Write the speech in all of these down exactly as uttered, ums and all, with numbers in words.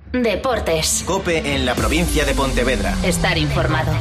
Deportes. COPE en la provincia de Pontevedra. Estar informado.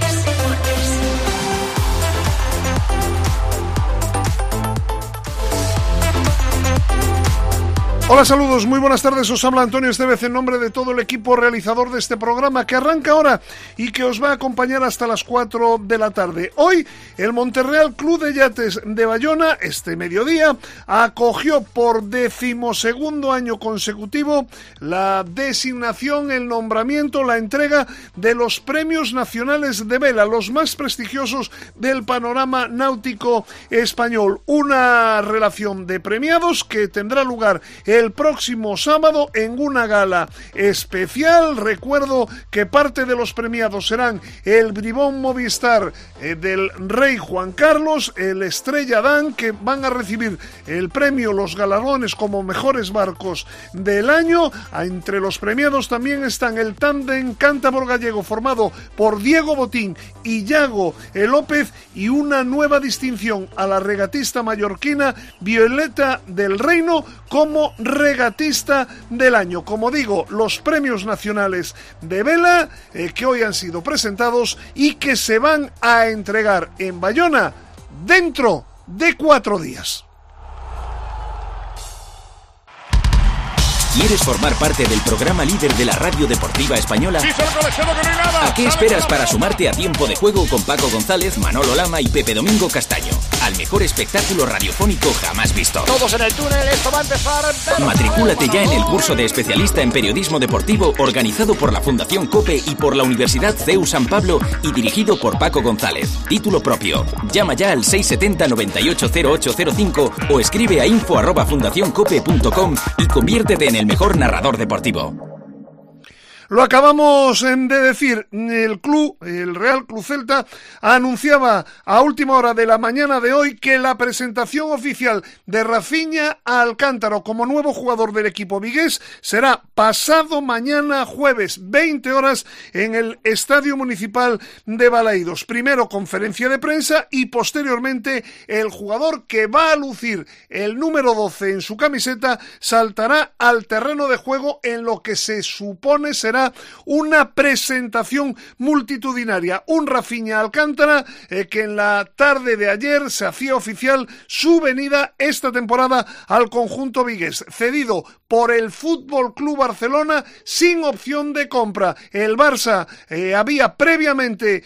Hola, saludos, muy buenas tardes, os habla Antonio Estevez en nombre de todo el equipo realizador de este programa que arranca ahora y que os va a acompañar hasta las cuatro de la tarde. Hoy, el Monterreal Club de Yates de Bayona, este mediodía, acogió por decimosegundo año consecutivo la designación, el nombramiento, la entrega de los premios nacionales de vela, los más prestigiosos del panorama náutico español. Una relación de premiados que tendrá lugar en el próximo sábado en una gala especial. Recuerdo que parte de los premiados serán el Bribón Movistar eh, del Rey Juan Carlos, el Estrella Dan, que van a recibir el premio, los galardones como mejores barcos del año. Entre los premiados también están el tándem cántabro gallego formado por Diego Botín y Yago López, y una nueva distinción a la regatista mallorquina Violeta del Reino como regatista del año. Como digo, los premios nacionales de vela eh, que hoy han sido presentados y que se van a entregar en Bayona dentro de cuatro días. ¿Quieres formar parte del programa líder de la radio deportiva española? ¿A qué esperas para sumarte a Tiempo de Juego con Paco González, Manolo Lama y Pepe Domingo Castaño? Al mejor espectáculo radiofónico jamás visto. Todos en el túnel, esto va a empezar. Matricúlate ya en el curso de especialista en periodismo deportivo organizado por la Fundación COPE y por la Universidad C E U San Pablo y dirigido por Paco González. Título propio. Llama ya al seis setenta noventa y ocho cero ocho cero cinco o escribe a info arroba fundacioncope punto com y conviértete en el mejor narrador deportivo. Lo acabamos de decir, el club, el Real Club Celta, anunciaba a última hora de la mañana de hoy que la presentación oficial de Rafinha Alcántara como nuevo jugador del equipo vigués será pasado mañana jueves, veinte horas, en el Estadio Municipal de Balaídos. Primero conferencia de prensa y posteriormente el jugador que va a lucir el número doce en su camiseta saltará al terreno de juego en lo que se supone será una presentación multitudinaria. Un Rafinha Alcántara eh, que en la tarde de ayer se hacía oficial su venida esta temporada al conjunto vigués, cedido por el Fútbol Club Barcelona sin opción de compra. El Barça eh, había previamente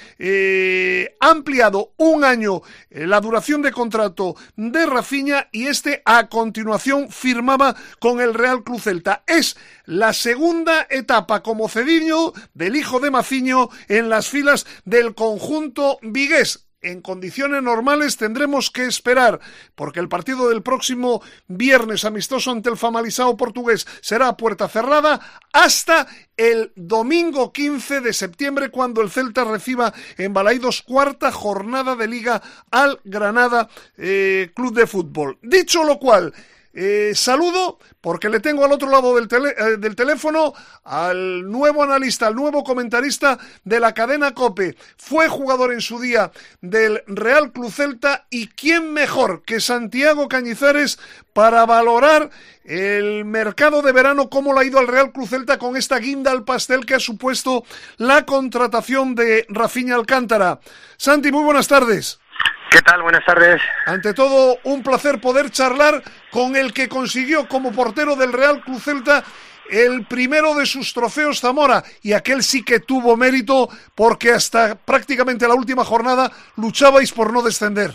eh, ampliado un año eh, la duración de contrato de Rafinha y este a continuación firmaba con el Real Club Celta. Es la segunda etapa como cedido del hijo de Maciño en las filas del conjunto vigués. En condiciones normales tendremos que esperar, porque el partido del próximo viernes amistoso ante el Famalicão portugués será a puerta cerrada hasta el domingo quince de septiembre, cuando el Celta reciba en Balaídos cuarta jornada de Liga al Granada eh, Club de Fútbol. Dicho lo cual, Eh, saludo porque le tengo al otro lado del, tele, eh, del teléfono al nuevo analista, al nuevo comentarista de la cadena COPE. Fue jugador en su día del Real Club Celta, y quién mejor que Santiago Cañizares para valorar el mercado de verano, cómo le ha ido al Real Club Celta con esta guinda al pastel que ha supuesto la contratación de Rafinha Alcántara. Santi, muy buenas tardes. ¿Qué tal? Buenas tardes. Ante todo, un placer poder charlar con el que consiguió como portero del Real Club Celta el primero de sus trofeos Zamora, y aquel sí que tuvo mérito porque hasta prácticamente la última jornada luchabais por no descender.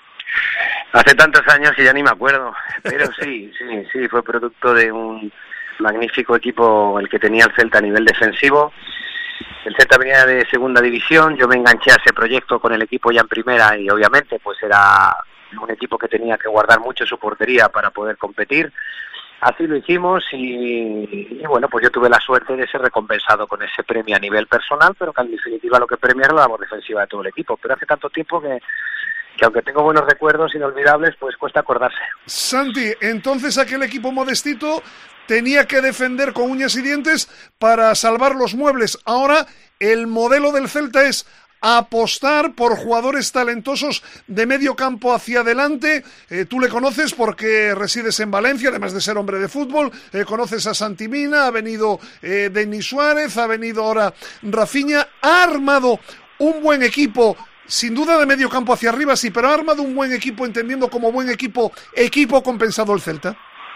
Hace tantos años que ya ni me acuerdo, pero sí, sí, sí, fue producto de un magnífico equipo el que tenía el Celta a nivel defensivo. El Celta venía de segunda división, yo me enganché a ese proyecto con el equipo ya en primera y obviamente pues era un equipo que tenía que guardar mucho su portería para poder competir. Así lo hicimos y, y bueno, pues yo tuve la suerte de ser recompensado con ese premio a nivel personal, pero que en definitiva lo que premia era la labor defensiva de todo el equipo. Pero hace tanto tiempo que, que aunque tengo buenos recuerdos inolvidables, pues cuesta acordarse. Santi, entonces aquel equipo modestito tenía que defender con uñas y dientes para salvar los muebles. Ahora el modelo del Celta es apostar por jugadores talentosos de medio campo hacia adelante. Eh, tú le conoces porque resides en Valencia, además de ser hombre de fútbol, eh, conoces a Santi Mina, ha venido eh, Denis Suárez, ha venido ahora Rafinha, ha armado un buen equipo, sin duda de medio campo hacia arriba, sí, pero ha armado un buen equipo, entendiendo como buen equipo, equipo compensado el Celta.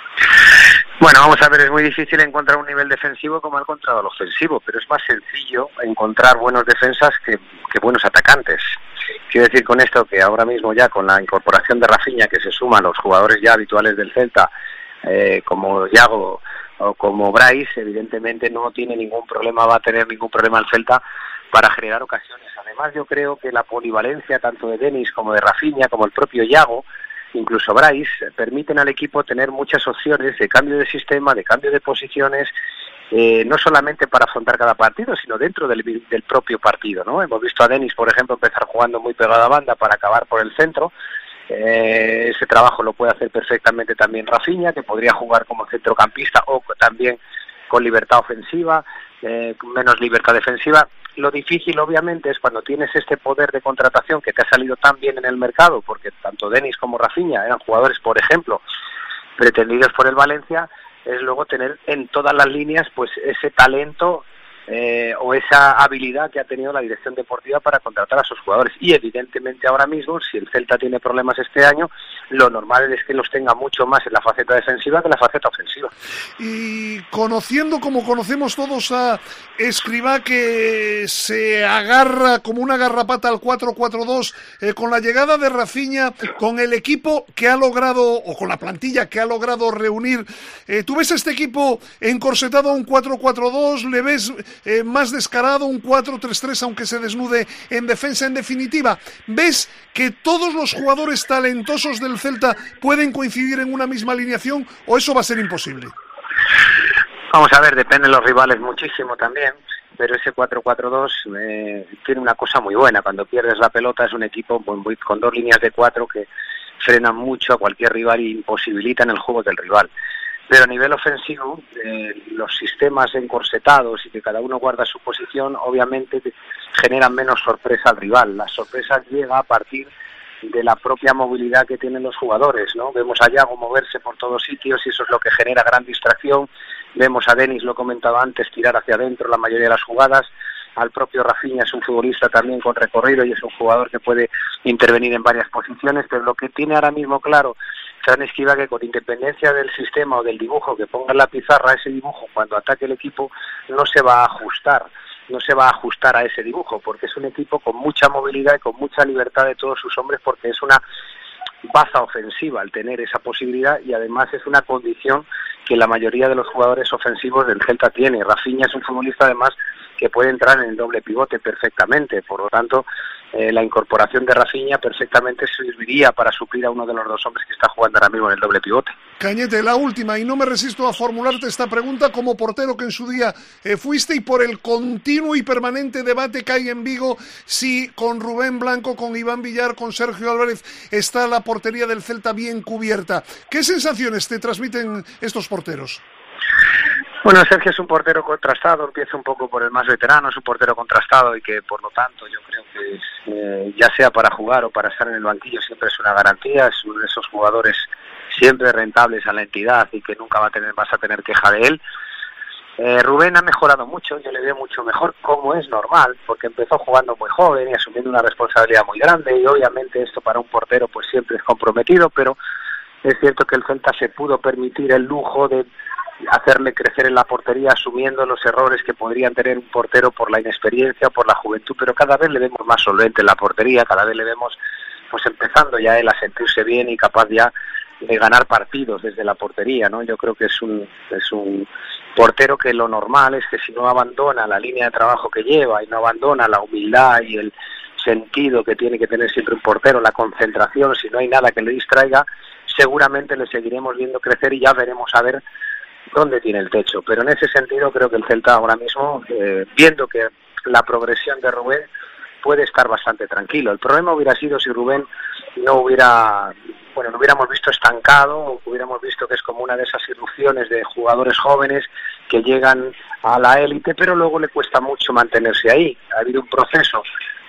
Bueno, vamos a ver, es muy difícil encontrar un nivel defensivo como ha encontrado el ofensivo, pero es más sencillo encontrar buenos defensas que, que buenos atacantes. Quiero decir con esto que ahora mismo ya con la incorporación de Rafinha, que se suman los jugadores ya habituales del Celta, eh, como Yago o como Bryce, evidentemente no tiene ningún problema, va a tener ningún problema el Celta para generar ocasiones. Además, yo creo que la polivalencia tanto de Denis como de Rafinha, como el propio Yago, incluso Bryce, permiten al equipo tener muchas opciones de cambio de sistema, de cambio de posiciones, eh, no solamente para afrontar cada partido, sino dentro del, del propio partido, ¿no? Hemos visto a Denis, por ejemplo, empezar jugando muy pegado a banda para acabar por el centro. Eh, ese trabajo lo puede hacer perfectamente también Rafinha, que podría jugar como centrocampista o también con libertad ofensiva, eh, con menos libertad defensiva. Lo difícil, obviamente, es cuando tienes este poder de contratación que te ha salido tan bien en el mercado, porque tanto Denis como Rafinha eran jugadores, por ejemplo, pretendidos por el Valencia, es luego tener en todas las líneas pues ese talento eh, o esa habilidad que ha tenido la dirección deportiva para contratar a sus jugadores. Y evidentemente ahora mismo, si el Celta tiene problemas este año, lo normal es que los tenga mucho más en la faceta defensiva que en la faceta ofensiva. Y conociendo como conocemos todos a Escribá, que se agarra como una garrapata al cuatro cuatro dos, eh, con la llegada de Rafinha, con el equipo que ha logrado, o con la plantilla que ha logrado reunir, eh, ¿tú ves a este equipo encorsetado a un cuatro cuatro dos? ¿Le ves eh, más descarado, un cuatro tres tres, aunque se desnude en defensa? En definitiva, ¿ves que todos los jugadores talentosos del Celta pueden coincidir en una misma alineación, o eso va a ser imposible? Vamos a ver, dependen los rivales muchísimo también, pero ese cuatro cuatro dos eh, tiene una cosa muy buena. Cuando pierdes la pelota es un equipo con, con dos líneas de cuatro que frenan mucho a cualquier rival y imposibilitan el juego del rival. Pero a nivel ofensivo, eh, los sistemas encorsetados y que cada uno guarda su posición, obviamente generan menos sorpresa al rival. La sorpresa llega a partir de la propia movilidad que tienen los jugadores, ¿no? Vemos a Yago moverse por todos sitios y eso es lo que genera gran distracción. Vemos a Denis, lo he comentado antes, tirar hacia adentro la mayoría de las jugadas. Al propio Rafinha, es un futbolista también con recorrido y es un jugador que puede intervenir en varias posiciones, pero lo que tiene ahora mismo claro Fran Escribá, que con independencia del sistema o del dibujo que ponga en la pizarra, ese dibujo cuando ataque el equipo no se va a ajustar. no se va a ajustar a ese dibujo, porque es un equipo con mucha movilidad y con mucha libertad de todos sus hombres, porque es una baza ofensiva al tener esa posibilidad y además es una condición que la mayoría de los jugadores ofensivos del Celta tiene. Rafinha es un futbolista además que puede entrar en el doble pivote perfectamente, por lo tanto eh, la incorporación de Rafinha perfectamente serviría para suplir a uno de los dos hombres que está jugando ahora mismo en el doble pivote. Cañete, la última, y no me resisto a formularte esta pregunta como portero que en su día eh, fuiste, y por el continuo y permanente debate que hay en Vigo si con Rubén Blanco, con Iván Villar, con Sergio Álvarez está la portería del Celta bien cubierta. ¿Qué sensaciones te transmiten estos porteros? Bueno, Sergio es un portero contrastado, empieza un poco por el más veterano, es un portero contrastado y que por lo tanto yo creo que eh, ya sea para jugar o para estar en el banquillo siempre es una garantía, es uno de esos jugadores siempre rentables a la entidad y que nunca va a tener, vas a tener queja de él. Eh, Rubén ha mejorado mucho, yo le veo mucho mejor, como es normal, porque empezó jugando muy joven y asumiendo una responsabilidad muy grande y obviamente esto para un portero pues siempre es comprometido, pero es cierto que el Celta se pudo permitir el lujo de hacerle crecer en la portería asumiendo los errores que podrían tener un portero por la inexperiencia o por la juventud, pero cada vez le vemos más solvente en la portería, cada vez le vemos pues empezando ya él a sentirse bien y capaz ya de ganar partidos desde la portería, ¿no? Yo creo que es un es un portero que lo normal es que si no abandona la línea de trabajo que lleva y no abandona la humildad y el sentido que tiene que tener siempre un portero, la concentración, si no hay nada que le distraiga, seguramente le seguiremos viendo crecer y ya veremos a ver dónde tiene el techo. Pero en ese sentido creo que el Celta ahora mismo, eh, viendo que la progresión de Rubén, puede estar bastante tranquilo. El problema hubiera sido si Rubén no hubiera, bueno, lo hubiéramos visto estancado, o hubiéramos visto que es como una de esas irrupciones de jugadores jóvenes que llegan a la élite, pero luego le cuesta mucho mantenerse ahí. Ha habido un proceso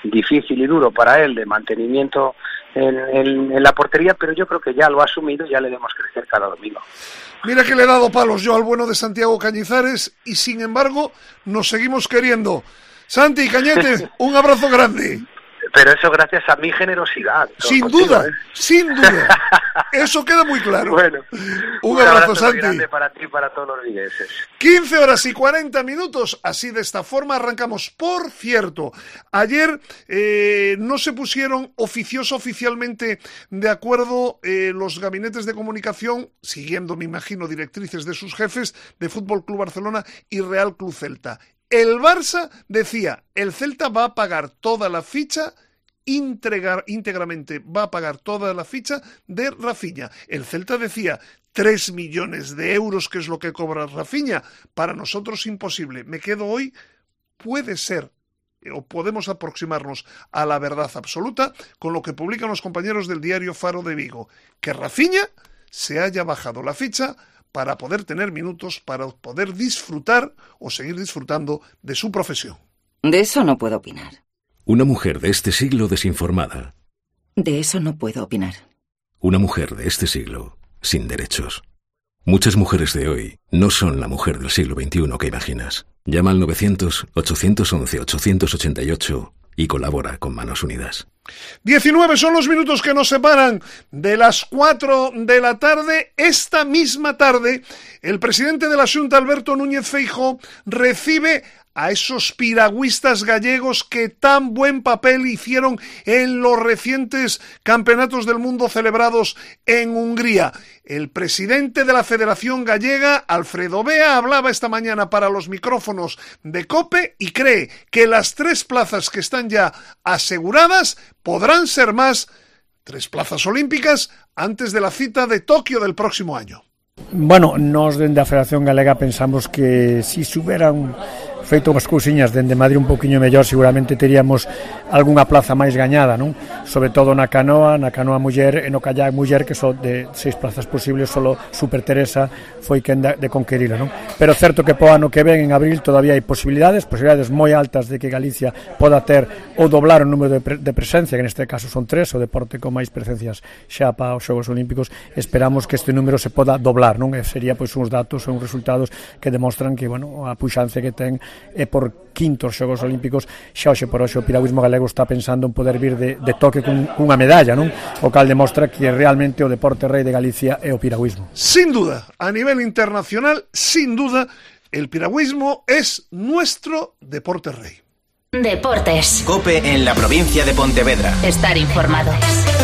difícil y duro para él de mantenimiento en, en, en la portería, pero yo creo que ya lo ha asumido y ya le vemos crecer cada domingo. Mira que le he dado palos yo al bueno de Santiago Cañizares y sin embargo nos seguimos queriendo. Santi, Cañete, un abrazo grande. Pero eso gracias a mi generosidad. Sin contigo, duda, ¿eh? sin duda. Eso queda muy claro. Bueno, un, un abrazo, abrazo Santi. grande para ti y para todos los vigueses. quince horas y cuarenta minutos, así de esta forma arrancamos. Por cierto, ayer eh, no se pusieron oficioso oficialmente de acuerdo eh, los gabinetes de comunicación, siguiendo, me imagino, directrices de sus jefes de Fútbol Club Barcelona y Real Club Celta. El Barça decía, el Celta va a pagar toda la ficha, íntegra, íntegramente va a pagar toda la ficha de Rafinha. El Celta decía, tres millones de euros, que es lo que cobra Rafinha. Para nosotros imposible. Me quedo hoy, puede ser, o podemos aproximarnos a la verdad absoluta con lo que publican los compañeros del diario Faro de Vigo, que Rafinha se haya bajado la ficha para poder tener minutos, para poder disfrutar o seguir disfrutando de su profesión. De eso no puedo opinar. Una mujer de este siglo desinformada. De eso no puedo opinar. Una mujer de este siglo sin derechos. Muchas mujeres de hoy no son la mujer del siglo veintiuno que imaginas. Llama al novecientos, ochocientos once, ochocientos ochenta y ocho y colabora con Manos Unidas. diecinueve son los minutos que nos separan de las cuatro de la tarde. Esta misma tarde, el presidente de la Xunta, Alberto Núñez Feijóo, recibe a esos piragüistas gallegos que tan buen papel hicieron en los recientes campeonatos del mundo celebrados en Hungría. El presidente de la Federación Gallega, Alfredo Bea, hablaba esta mañana para los micrófonos de COPE y cree que las tres plazas que están ya aseguradas podrán ser más, tres plazas olímpicas, antes de la cita de Tokio del próximo año. Bueno, nos dende a Federación Galega pensamos que si se hubieran feito as cousiñas dende Madrid un poquinho mellor, seguramente teríamos algunha plaza máis gañada, non? Sobre todo na canoa, na canoa muller e no kayak muller, que son de seis plazas posibles, solo Super Teresa foi quen de, de conquerila, non? Pero certo que po ano que ven, en abril, todavía hai posibilidades, posibilidades moi altas de que Galicia poda ter ou doblar o número de, pre, de presencia, que neste caso son tres, o deporte con máis presencias xa para os Xogos Olímpicos. Esperamos que este número se poda doblar, non? E sería pois uns datos, uns resultados que demostran que, bueno, a puxancia que ten e por quintos Xogos Olímpicos, xa hoxe por hoxe o piragüismo galego está pensando en poder vir de, de toque cun, cunha medalla, non? O cal demostra que realmente o deporte rei de Galicia é o piragüismo. Sin duda, a nivel internacional, sin duda, el piragüismo es nuestro deporte rey. Deportes. COPE en la provincia de Pontevedra. Estar informado.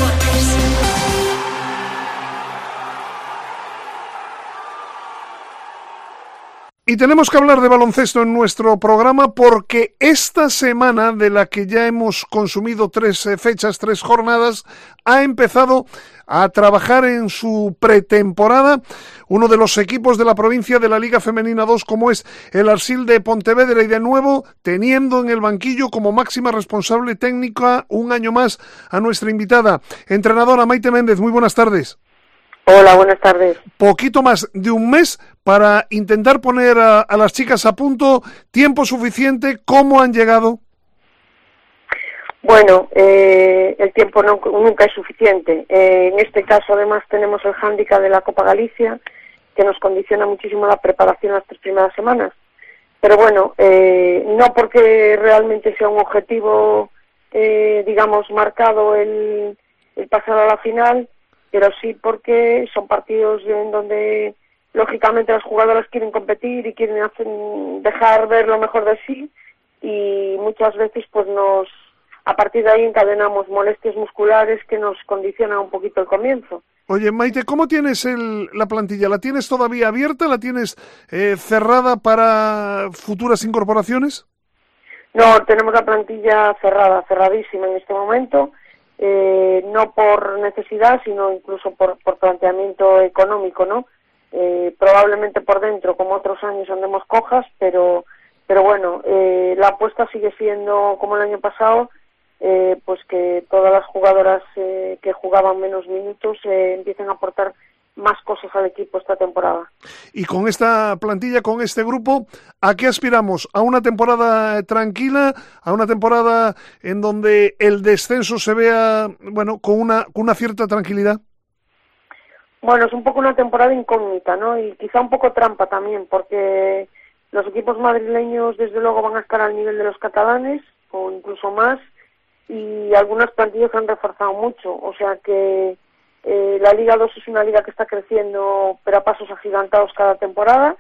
Y tenemos que hablar de baloncesto en nuestro programa porque esta semana, de la que ya hemos consumido tres fechas, tres jornadas, ha empezado a trabajar en su pretemporada uno de los equipos de la provincia de la Liga Femenina dos, como es el Arsil de Pontevedra, y de nuevo teniendo en el banquillo como máxima responsable técnica un año más a nuestra invitada, entrenadora Maite Méndez. Muy buenas tardes. Hola, buenas tardes. Poquito más de un mes para intentar poner a, a las chicas a punto, tiempo suficiente. ¿Cómo han llegado? Bueno, eh, el tiempo no, nunca es suficiente. Eh, en este caso, además, tenemos el hándicap de la Copa Galicia, que nos condiciona muchísimo la preparación las tres primeras semanas. Pero bueno, eh, no porque realmente sea un objetivo, eh, digamos, marcado el, el pasar a la final, pero sí porque son partidos en donde lógicamente las jugadoras quieren competir y quieren hacer, dejar ver lo mejor de sí, y muchas veces pues nos a partir de ahí encadenamos molestias musculares que nos condicionan un poquito el comienzo. Oye, Maite, ¿cómo tienes el, la plantilla? ¿La tienes todavía abierta? ¿La tienes eh, cerrada para futuras incorporaciones? No, tenemos la plantilla cerrada, cerradísima en este momento. Eh, no por necesidad, sino incluso por, por planteamiento económico, ¿no? Eh, probablemente por dentro, como otros años, andemos cojas, pero pero bueno, eh, la apuesta sigue siendo como el año pasado, eh, pues que todas las jugadoras eh, que jugaban menos minutos eh, empiecen a aportar más cosas al equipo esta temporada. Y con esta plantilla, con este grupo, ¿a qué aspiramos? ¿A una temporada tranquila? ¿A una temporada en donde el descenso se vea, bueno, con una, con una cierta tranquilidad? Bueno, es un poco una temporada incógnita, ¿no? Y quizá un poco trampa también, porque los equipos madrileños desde luego van a estar al nivel de los catalanes, o incluso más, y algunas plantillas se han reforzado mucho, o sea que eh, la Liga dos es una liga que está creciendo, pero a pasos agigantados cada temporada,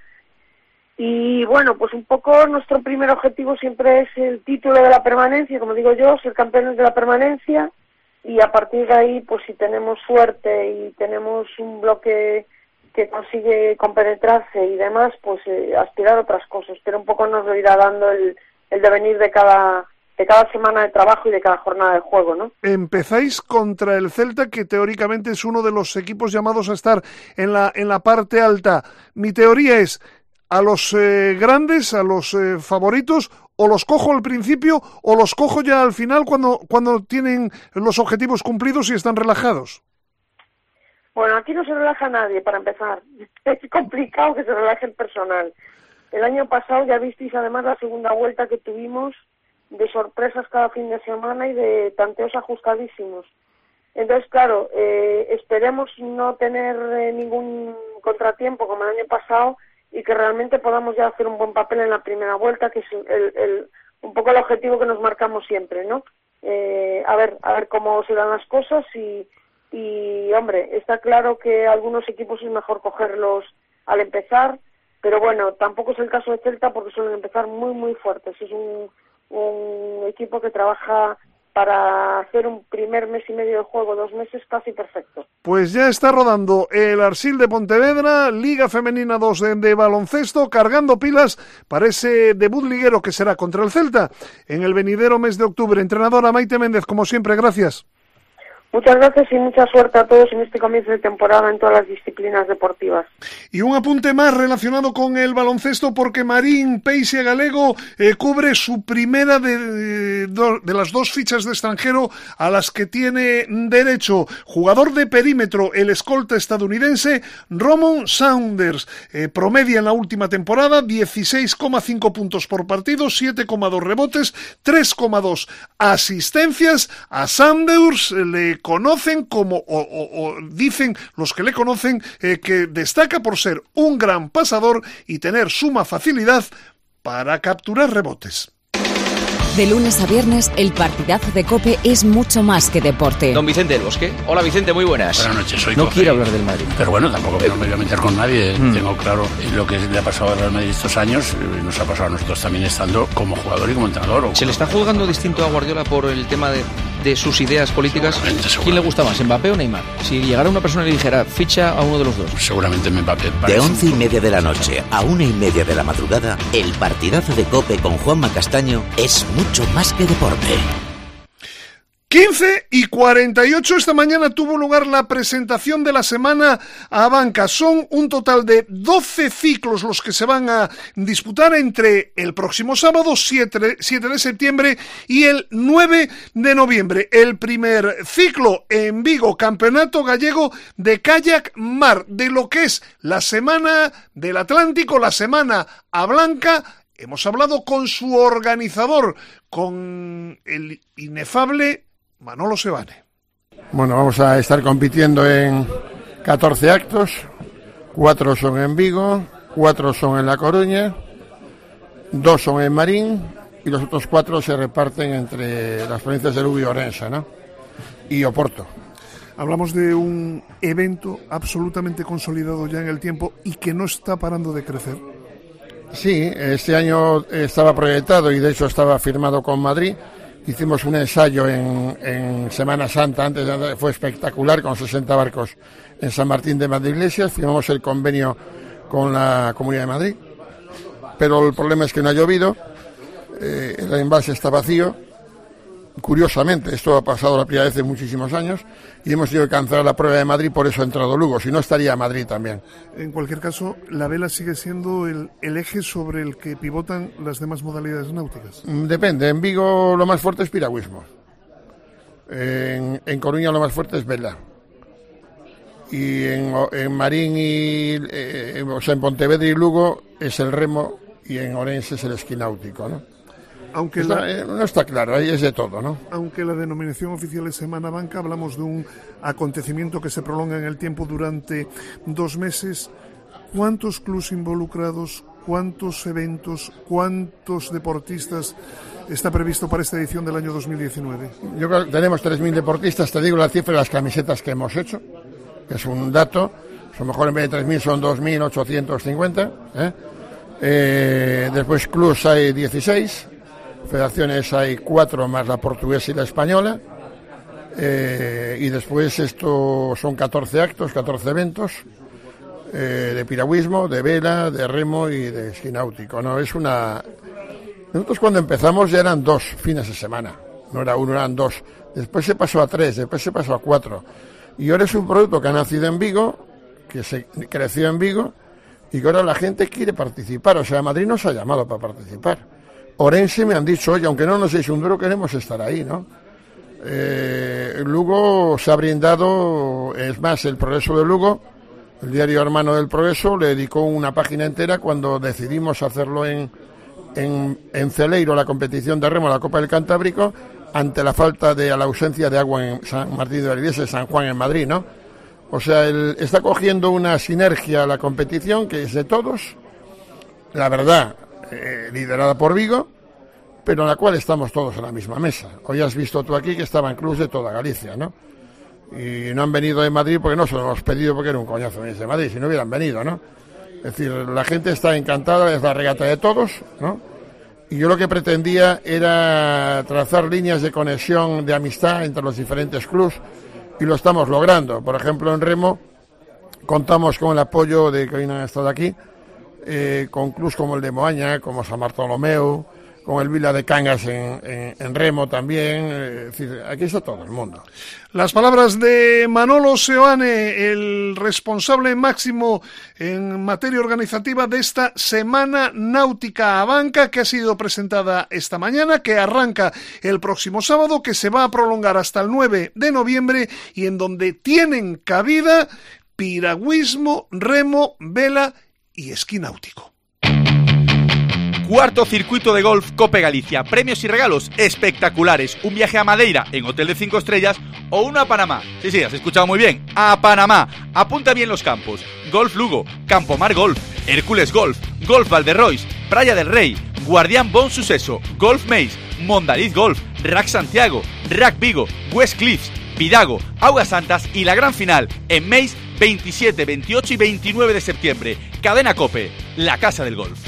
y bueno, pues un poco nuestro primer objetivo siempre es el título de la permanencia, como digo yo, ser campeones de la permanencia, y a partir de ahí, pues si tenemos suerte y tenemos un bloque que consigue compenetrarse y demás, pues eh, aspirar a otras cosas, pero un poco nos lo irá dando el, el devenir de cada de cada semana de trabajo y de cada jornada de juego, ¿no? Empezáis contra el Celta, que teóricamente es uno de los equipos llamados a estar en la en la parte alta. Mi teoría es, a los eh, grandes, a los eh, favoritos, o los cojo al principio o los cojo ya al final cuando, cuando tienen los objetivos cumplidos y están relajados. Bueno, aquí no se relaja nadie, para empezar. Es complicado que se relaje el personal. El año pasado ya visteis además la segunda vuelta que tuvimos, de sorpresas cada fin de semana y de tanteos ajustadísimos. Entonces, claro, eh, esperemos no tener eh, ningún contratiempo como el año pasado y que realmente podamos ya hacer un buen papel en la primera vuelta, que es el, el, un poco el objetivo que nos marcamos siempre, ¿no? Eh, a ver, a ver cómo se dan las cosas y, y, hombre, está claro que algunos equipos es mejor cogerlos al empezar, pero bueno, tampoco es el caso de Celta porque suelen empezar muy, muy fuertes. Es un, un equipo que trabaja para hacer un primer mes y medio de juego, dos meses casi perfecto. Pues ya está rodando el Arsil de Pontevedra, Liga Femenina dos de, de baloncesto, cargando pilas para ese debut liguero que será contra el Celta en el venidero mes de octubre. Entrenadora Maite Méndez, como siempre, gracias. Muchas gracias y mucha suerte a todos en este comienzo de temporada en todas las disciplinas deportivas. Y un apunte más relacionado con el baloncesto, porque Marín Peixe Galego eh, cubre su primera de, de, de las dos fichas de extranjero a las que tiene derecho. Jugador de perímetro, el escolta estadounidense Ramon Saunders, eh, promedia en la última temporada dieciséis coma cinco puntos por partido, siete coma dos rebotes, tres coma dos asistencias. A Saunders eh, le conocen como, o, o, o dicen los que le conocen, eh, que destaca por ser un gran pasador y tener suma facilidad para capturar rebotes. De lunes a viernes, el partidazo de COPE es mucho más que deporte. Don Vicente del Bosque. Hola Vicente, muy buenas. Buenas noches, soy No Cope. quiero hablar del Madrid. Pero bueno, tampoco no me voy a meter con nadie. Mm. Tengo claro lo que le ha pasado al Real Madrid estos años. Nos ha pasado a nosotros también estando como jugador y como entrenador. ¿Se le está juzgando distinto a Guardiola por el tema de, de sus ideas políticas? Seguramente, seguramente. ¿Quién le gusta más, Mbappé o Neymar? Si llegara una persona y le dijera, ficha a uno de los dos. Seguramente Mbappé. De once y media de la noche a una y media de la madrugada, el partidazo de COPE con Juanma Castaño es mucho más que deporte. quince y cuarenta y ocho, esta mañana tuvo lugar la presentación de la semana a banca. Son un total de doce ciclos los que se van a disputar entre el próximo sábado, siete de septiembre, y el nueve de noviembre. El primer ciclo en Vigo, Campeonato Gallego de Kayak Mar, de lo que es la Semana del Atlántico, la Semana a Blanca. Hemos hablado con su organizador, con el inefable Manolo Sebane. Bueno, vamos a estar compitiendo en catorce actos, cuatro son en Vigo, cuatro son en La Coruña, dos son en Marín y los otros cuatro se reparten entre las provincias de Lugo y Orense, ¿no? Y Oporto. Hablamos de un evento absolutamente consolidado ya en el tiempo y que no está parando de crecer. Sí, este año estaba proyectado y de hecho estaba firmado con Madrid. Hicimos un ensayo en, en Semana Santa, antes de, fue espectacular, con sesenta barcos en San Martín de Madrileglias. Firmamos el convenio con la Comunidad de Madrid, pero el problema es que no ha llovido, eh, el embalse está vacío. Curiosamente, esto ha pasado la primera vez en muchísimos años y hemos tenido que cancelar la prueba de Madrid, por eso ha entrado Lugo, si no estaría Madrid también. En cualquier caso, la vela sigue siendo el, el eje sobre el que pivotan las demás modalidades náuticas. Depende, en Vigo lo más fuerte es piragüismo, en, en Coruña lo más fuerte es vela y en, en Marín y eh, o sea, en Pontevedra y Lugo es el remo y en Orense es el esquí náutico, ¿no? Aunque está, la, eh, no está claro, ahí es de todo, ¿no? Aunque la denominación oficial es Semana Banca, hablamos de un acontecimiento que se prolonga en el tiempo durante dos meses. ¿Cuántos clubes involucrados, cuántos eventos, cuántos deportistas está previsto para esta edición del año dos mil diecinueve? Yo creo que tenemos tres mil deportistas, te digo la cifra de las camisetas que hemos hecho, que es un dato, a lo mejor en vez de tres mil son dos mil ochocientos cincuenta, ¿eh? Eh, después clubes hay dieciséis, federaciones hay cuatro más la portuguesa y la española, eh, y después esto son catorce actos, catorce eventos, eh, de piragüismo, de vela, de remo y de esquí náutico, ¿no? Es una... Nosotros cuando empezamos ya eran dos fines de semana, no era uno, eran dos, después se pasó a tres, después se pasó a cuatro, y ahora es un producto que ha nacido en Vigo, que se creció en Vigo, y que ahora la gente quiere participar. O sea, Madrid nos ha llamado para participar. Orense me han dicho, oye, aunque no nos deis un duro, queremos estar ahí, ¿no? Eh, Lugo se ha brindado, es más, el Progreso de Lugo, el diario hermano del Progreso, le dedicó una página entera cuando decidimos hacerlo en, en, en Celeiro, la competición de remo, la Copa del Cantábrico, ante la falta de, la ausencia de agua en San Martín de la Iglesia, San Juan en Madrid, ¿no? O sea, el, está cogiendo una sinergia la competición que es de todos, la verdad, eh, liderada por Vigo, pero en la cual estamos todos en la misma mesa. Hoy has visto tú aquí que estaban clubes de toda Galicia, ¿no? Y no han venido de Madrid porque no se lo hemos pedido porque era un coñazo venir de Madrid, si no hubieran venido, ¿no? Es decir, la gente está encantada, es la regata de todos, ¿no? Y yo lo que pretendía era trazar líneas de conexión, de amistad entre los diferentes clubes, y lo estamos logrando. Por ejemplo, en remo contamos con el apoyo de que hoy no han estado aquí, eh, con clubes como el de Moaña, como San Bartolomeu, con el Vila de Cangas en, en, en remo también, eh, es decir, aquí está todo el mundo. Las palabras de Manolo Seoane, el responsable máximo en materia organizativa de esta Semana Náutica Abanca, que ha sido presentada esta mañana, que arranca el próximo sábado, que se va a prolongar hasta el nueve de noviembre y en donde tienen cabida piragüismo, remo, vela y esquí náutico. Cuarto circuito de golf Cope Galicia. Premios y regalos espectaculares. Un viaje a Madeira en hotel de cinco estrellas o uno a Panamá. Sí, sí, has escuchado muy bien. A Panamá. Apunta bien los campos. Golf Lugo, Campomar Golf, Hércules Golf, Golf Valderrois, Praia del Rey, Guardián Bon Suceso, Golf Maze, Mondariz Golf, Rack Santiago, Rack Vigo, West Cliffs, Vidago, Aguas Santas y la gran final en Maze veintisiete, veintiocho y veintinueve de septiembre. Cadena Cope, la casa del golf.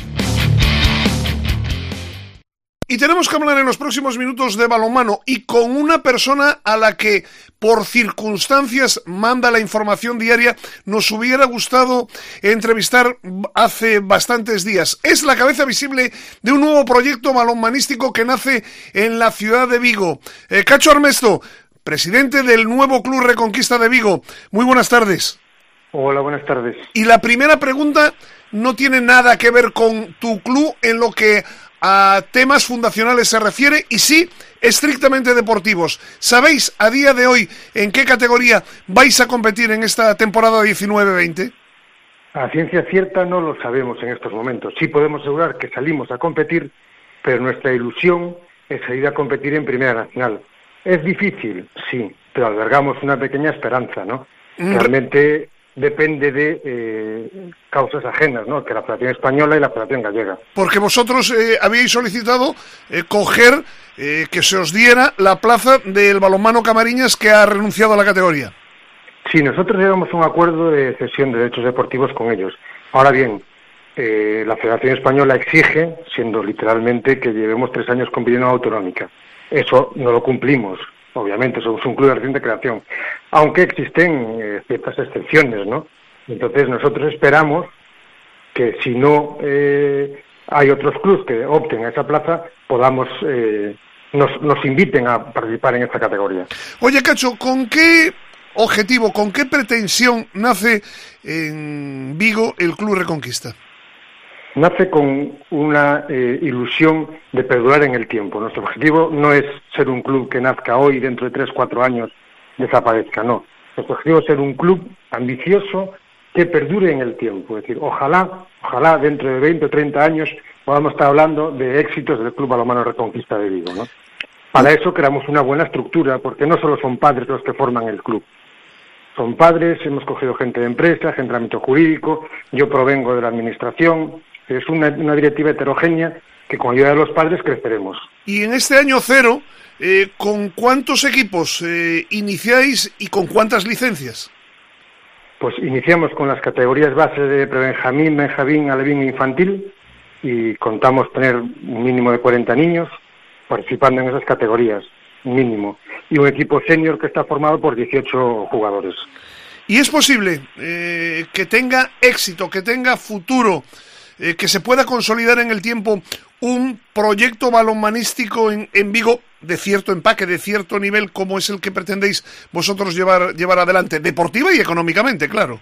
Y tenemos que hablar en los próximos minutos de balonmano y con una persona a la que por circunstancias manda la información diaria nos hubiera gustado entrevistar hace bastantes días. Es la cabeza visible de un nuevo proyecto balonmanístico que nace en la ciudad de Vigo. Eh, Cacho Armesto, presidente del nuevo Club Reconquista de Vigo. Muy buenas tardes. Hola, buenas tardes. Y la primera pregunta no tiene nada que ver con tu club en lo que a temas fundacionales se refiere y sí, estrictamente deportivos. ¿Sabéis a día de hoy en qué categoría vais a competir en esta temporada diecinueve veinte? A ciencia cierta no lo sabemos en estos momentos. Sí podemos asegurar que salimos a competir, pero nuestra ilusión es salir a competir en Primera Nacional. ¿Es difícil? Sí, pero albergamos una pequeña esperanza, ¿no? Realmente depende de eh, causas ajenas, ¿no? Que la Federación Española y la Federación Gallega. Porque vosotros eh, habíais solicitado eh, coger, eh, que se os diera la plaza del balonmano Camariñas, que ha renunciado a la categoría. Sí, nosotros llevamos un acuerdo de cesión de derechos deportivos con ellos. Ahora bien, eh, la Federación Española exige, siendo literalmente, que llevemos tres años compitiendo en autonómica. Eso no lo cumplimos. Obviamente, somos un club de reciente creación, aunque existen eh, ciertas excepciones, ¿no? Entonces, nosotros esperamos que si no eh, hay otros clubes que opten a esa plaza, podamos, eh, nos, nos inviten a participar en esta categoría. Oye, Cacho, ¿con qué objetivo, con qué pretensión nace en Vigo el Club Reconquista? Nace con una eh, ilusión de perdurar en el tiempo. Nuestro objetivo no es ser un club que nazca hoy y dentro de tres, cuatro años desaparezca, no. Nuestro objetivo es ser un club ambicioso que perdure en el tiempo. Es decir, ojalá, ojalá dentro de veinte o treinta años podamos estar hablando de éxitos del Club Balonmano Reconquista de Vigo, ¿no? Para eso creamos una buena estructura, porque no solo son padres los que forman el club. Son padres, hemos cogido gente de empresa, gente de ámbito jurídico, yo provengo de la administración, es una, una directiva heterogénea que con ayuda de los padres creceremos. Y en este año cero, eh, ¿con cuántos equipos eh, iniciáis y con cuántas licencias? Pues iniciamos con las categorías base de prebenjamín, benjamín, alevín e infantil y contamos tener un mínimo de cuarenta niños participando en esas categorías, un mínimo, y un equipo senior que está formado por dieciocho jugadores. ¿Y es posible eh, que tenga éxito, que tenga futuro, eh, que se pueda consolidar en el tiempo un proyecto balonmanístico en, en Vigo de cierto empaque, de cierto nivel, como es el que pretendéis vosotros llevar, llevar adelante, deportiva y económicamente, claro?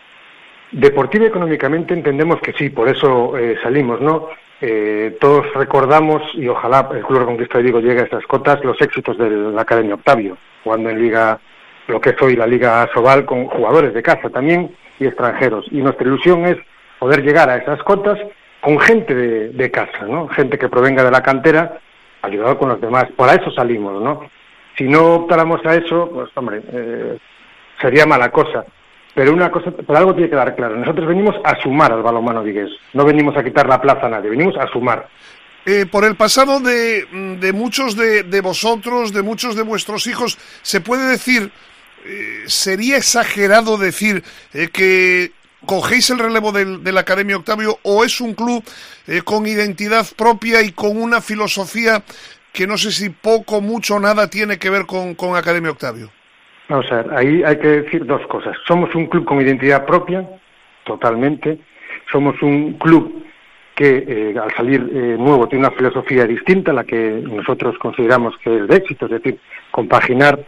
Deportiva y económicamente entendemos que sí, por eso eh, salimos, ¿no? Eh, todos recordamos, y ojalá el Club Reconquista de Vigo llegue a estas cotas, los éxitos de la Academia Octavio, jugando en Liga, lo que es hoy la Liga Asobal, con jugadores de casa también y extranjeros. Y nuestra ilusión es poder llegar a esas cotas con gente de, de casa, ¿no? Gente que provenga de la cantera, ayudado con los demás. Por eso salimos, ¿no? Si no optáramos a eso, pues hombre, eh, sería mala cosa. Pero una cosa, pero algo tiene que dar claro. Nosotros venimos a sumar al balonmano vigués. No venimos a quitar la plaza a nadie, venimos a sumar. Eh, por el pasado de, de muchos de, de vosotros, de muchos de vuestros hijos, ¿se puede decir, eh, sería exagerado decir eh, que cogéis el relevo del, de la Academia Octavio, o es un club eh, con identidad propia y con una filosofía que no sé si poco, mucho o nada tiene que ver con, con Academia Octavio? Vamos a ver, ahí hay que decir dos cosas. Somos un club con identidad propia, totalmente. Somos un club que eh, al salir eh, nuevo tiene una filosofía distinta, la que nosotros consideramos que es de éxito, es decir, compaginar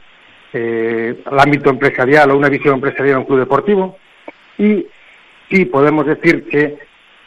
eh, el ámbito empresarial o una visión empresarial a un club deportivo. Y, y podemos decir que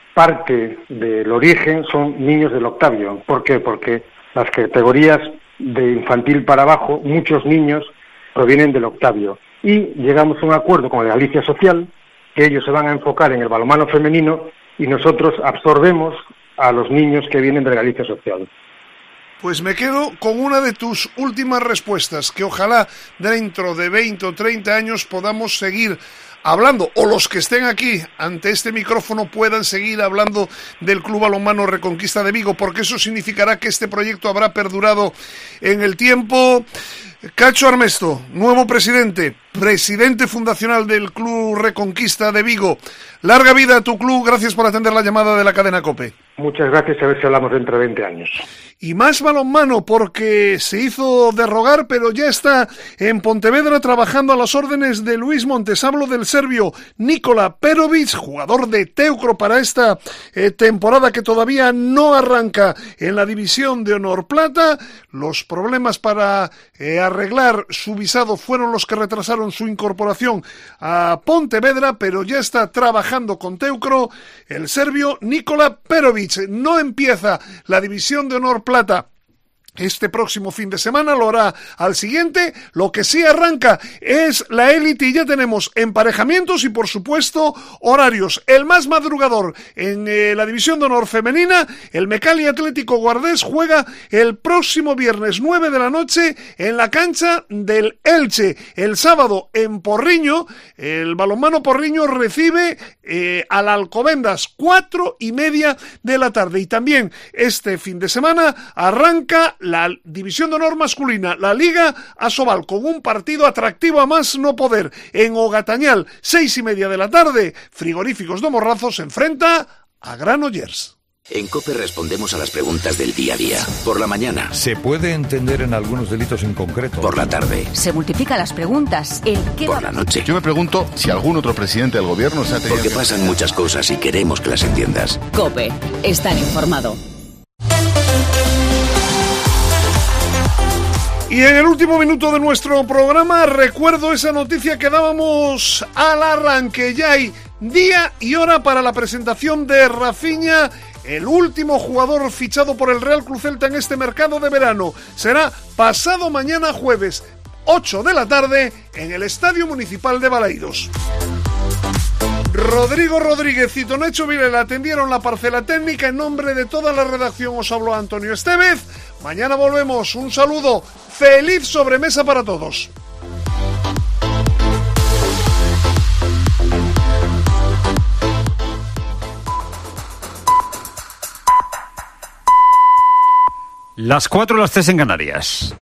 parte del origen son niños del Octavio. ¿Por qué? Porque las categorías de infantil para abajo, muchos niños provienen del Octavio. Y llegamos a un acuerdo con la Galicia Social, que ellos se van a enfocar en el balonmano femenino y nosotros absorbemos a los niños que vienen de la Galicia Social. Pues me quedo con una de tus últimas respuestas, que ojalá dentro de veinte o treinta años podamos seguir hablando, o los que estén aquí ante este micrófono puedan seguir hablando del Club Balonmano Reconquista de Vigo, porque eso significará que este proyecto habrá perdurado en el tiempo. Cacho Armesto, nuevo presidente, presidente fundacional del Club Reconquista de Vigo. Larga vida a tu club, gracias por atender la llamada de la cadena COPE. Muchas gracias, a ver si hablamos dentro de veinte años. Y más balonmano, porque se hizo de rogar, pero ya está en Pontevedra trabajando a las órdenes de Luis Montes. Hablo del serbio Nikola Perovic, jugador de Teucro para esta eh, temporada que todavía no arranca en la División de Honor Plata. Los problemas para eh, arreglar su visado fueron los que retrasaron su incorporación a Pontevedra, pero ya está trabajando con Teucro el serbio Nikola Perovic. No empieza la División de Honor Plata este próximo fin de semana, lo hará al siguiente. Lo que sí arranca es la élite y ya tenemos emparejamientos y por supuesto horarios. El más madrugador en eh, la División de Honor Femenina, el Mecali Atlético Guardés, juega el próximo viernes nueve de la noche en la cancha del Elche. El sábado en Porriño, el balonmano Porriño recibe eh, al Alcobendas, cuatro y media de la tarde. Y también este fin de semana arranca la División de Honor masculina, la Liga Asobal, con un partido atractivo a más no poder. En Ogatañal, seis y media de la tarde, Frigoríficos de Morrazo se enfrenta a Granollers. En COPE respondemos a las preguntas del día a día. Por la mañana. ¿Se puede entender en algunos delitos en concreto? Por la tarde. Se multiplican las preguntas. ¿El qué Por va... la noche. Yo me pregunto si algún otro presidente del gobierno se ha tenido... Porque pasan muchas cosas y queremos que las entiendas. COPE. Estar informado. Y en el último minuto de nuestro programa recuerdo esa noticia que dábamos al arranque. Ya hay día y hora para la presentación de Rafinha, el último jugador fichado por el Real Club Celta en este mercado de verano. Será pasado mañana jueves. ocho de la tarde, en el Estadio Municipal de Balaidos. Rodrigo Rodríguez y Tonecho Vilela atendieron la parcela técnica. En nombre de toda la redacción os habló Antonio Estevez. Mañana volvemos. Un saludo. Feliz sobremesa para todos. Las cuatro, las tres en Canarias.